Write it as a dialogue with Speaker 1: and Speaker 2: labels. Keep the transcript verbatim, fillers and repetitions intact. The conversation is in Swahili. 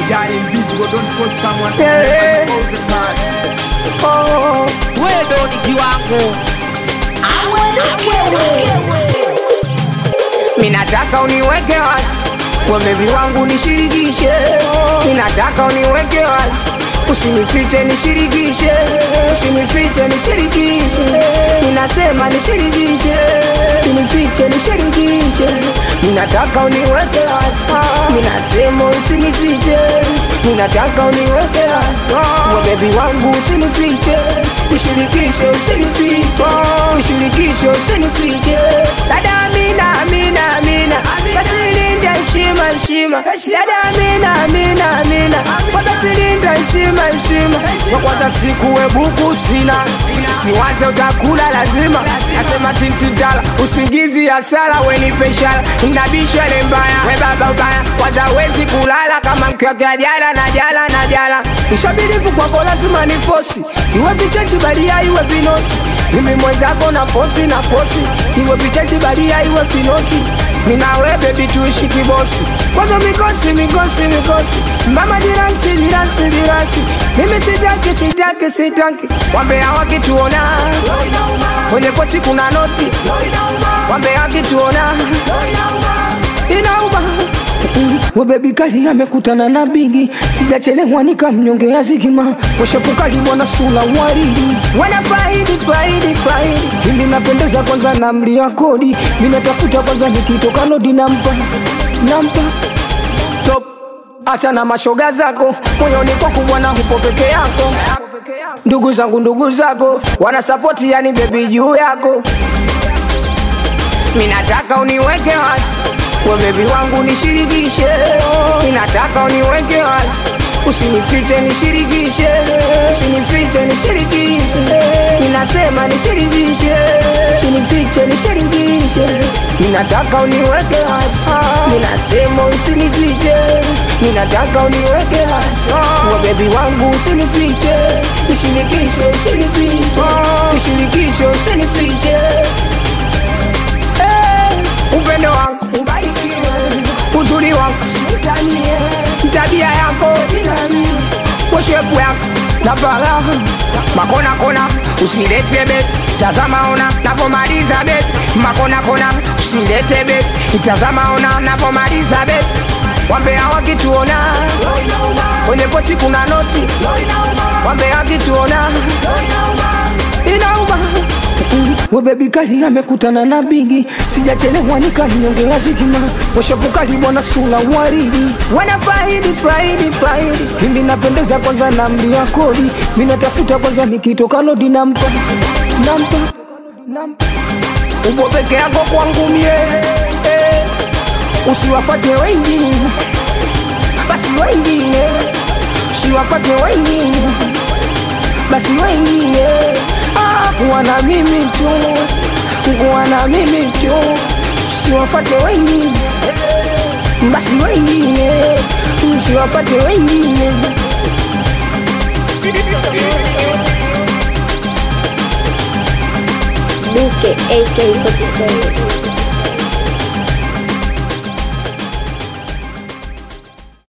Speaker 1: die invisible, don't force someone
Speaker 2: Yeah.
Speaker 1: all the time.
Speaker 2: Oh,
Speaker 3: wewe ndo ni kiwango.
Speaker 2: minataka uniweke wazi, kwa baby wangu nishirikishe. Minataka uniweke wazi, usinifiche nishirikishe. Usinifiche nishirikishe, ninasema nishirikishe. Usinifiche nishirikishe, minataka uniweke wazi. Minasema usinifiche, minataka uniweke wazi. Kwa baby wangu usinifiche, nishirikishe. Usinifiche, nishirikishe, usinifiche. Dada Amina, Amina, Amina, basi linda heshima, heshima. Dada Amina, Amina, Amina, basi linda heshima, heshima. Kwa kwanza siku webuku sina, siwaze utakula lazima. Nasema tintidala, usingizi ya sala, wenipe ishara. Inabisha ni mbaya, we baba ubaya. Kwanza wezi kulala kama mkiwakea jala na jala na jala. Nishabirifu kwako lazima ni fosi, iwe vichechi balia iwe vinoti. Mimi mwenzako na fosi na fosi, iwe vichechi balia iwe vinoti. Mina we baby tuishi kibosi, kwanza mikosi mikosi mikosi. Mama jiransi jiransi jiransi, mimi sitaki sitaki sitaki. Wambea wakituona kwenye kochi kuna noti, wambea wakituona inauma. We baby kali amekutana na bigi, sijachelewa nikamnyongea zigima. Washapukali bwana sula waridi, wana faidi faidi faidi. Hindi napendeza kwanza na mlia kodi, minatafuta kwanza nikitoka lodi nampa nampa top. Acha na mashoga zako, moyoni kwa kubwa na hupo peke yako. Ndugu zangu ndugu zako, wana support yani baby juu yako. Minataka uniweke wazi, kwa baby wangu nishirikishe. Minataka uniweke wazi, usinifiche nishirikishe. Usinifiche nishirikishe, ninasema nishirikishe. Usinifiche nishirikishe, ninataka uniweke wazi. Ninasema usinifiche, ninataka uniweke wazi. Kwa baby wangu usinifiche, nishirikishe. Usinifiche, nishirikishe, usinifiche. Upendo wangu ubarikiwe, uzuri wangu sitanie, tabia yako dinami, washepu yako na faraha. Makona kona usilete bet, tazama ona napomaliza bet. Makona kona usilete bet, tazama ona napomaliza bet. Wambea wakituona kwenye pochi kuna noti, wambea wakituona inauma. We baby kali amekutana na bigi, sijachelewa nikamnyongea zigima. Washapukali bwana sula waridi, wana faidi faidi faidi. Hindi napendeza kwanza na mlia kodi, minatafuta kwanza nikitoka lodi nampa nampa nampa. Ubo peke yako kwangu mie, eh. Usiwafate wengine, basi wengine. Usiwafate wengine, basi wengine. Ah, kuwa na mimi tu, kuwa na mimi tu. Usiwafate wengine, basi wengine. Usiwafate wengine.
Speaker 4: Luke A K forty-seven.